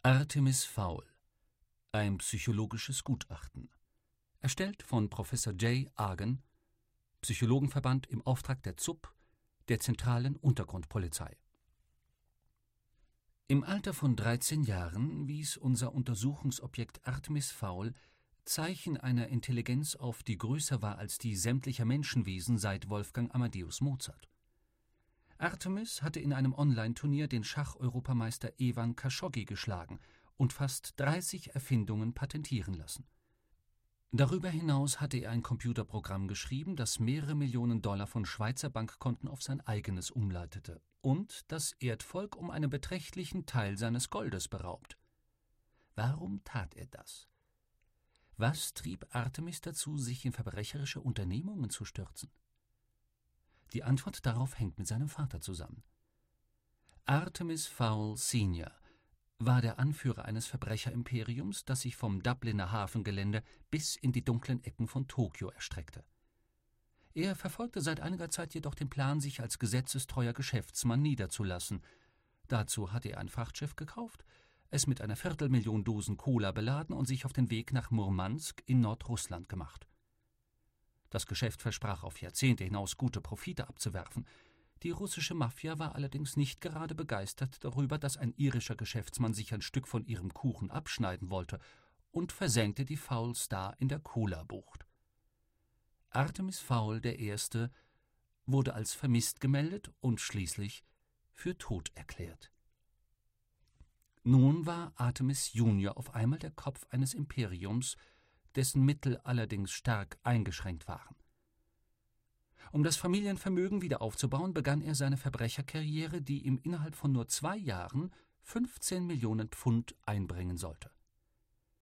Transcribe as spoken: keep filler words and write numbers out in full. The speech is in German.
Artemis Fowl. Ein psychologisches Gutachten. Erstellt von Professor Jay Argan, Psychologenverband im Auftrag der Z U P, der Zentralen Untergrundpolizei. Im Alter von dreizehn Jahren wies unser Untersuchungsobjekt Artemis Fowl Zeichen einer Intelligenz auf, die größer war als die sämtlicher Menschenwesen seit Wolfgang Amadeus Mozart. Artemis hatte in einem Online-Turnier den Schach-Europameister Evan Khashoggi geschlagen und fast dreißig Erfindungen patentieren lassen. Darüber hinaus hatte er ein Computerprogramm geschrieben, das mehrere Millionen Dollar von Schweizer Bankkonten auf sein eigenes umleitete und das Erdvolk um einen beträchtlichen Teil seines Goldes beraubt. Warum tat er das? Was trieb Artemis dazu, sich in verbrecherische Unternehmungen zu stürzen? Die Antwort darauf hängt mit seinem Vater zusammen. Artemis Fowl Senior war der Anführer eines Verbrecherimperiums, das sich vom Dubliner Hafengelände bis in die dunklen Ecken von Tokio erstreckte. Er verfolgte seit einiger Zeit jedoch den Plan, sich als gesetzestreuer Geschäftsmann niederzulassen. Dazu hatte er ein Frachtschiff gekauft, es mit einer Viertelmillion Dosen Cola beladen und sich auf den Weg nach Murmansk in Nordrussland gemacht. Das Geschäft versprach auf Jahrzehnte hinaus gute Profite abzuwerfen. Die russische Mafia war allerdings nicht gerade begeistert darüber, dass ein irischer Geschäftsmann sich ein Stück von ihrem Kuchen abschneiden wollte und versenkte die Fowl Star in der Cola-Bucht. Artemis Fowl der Erste wurde als vermisst gemeldet und schließlich für tot erklärt. Nun war Artemis Junior auf einmal der Kopf eines Imperiums, dessen Mittel allerdings stark eingeschränkt waren. Um das Familienvermögen wieder aufzubauen, begann er seine Verbrecherkarriere, die ihm innerhalb von nur zwei Jahren fünfzehn Millionen Pfund einbringen sollte.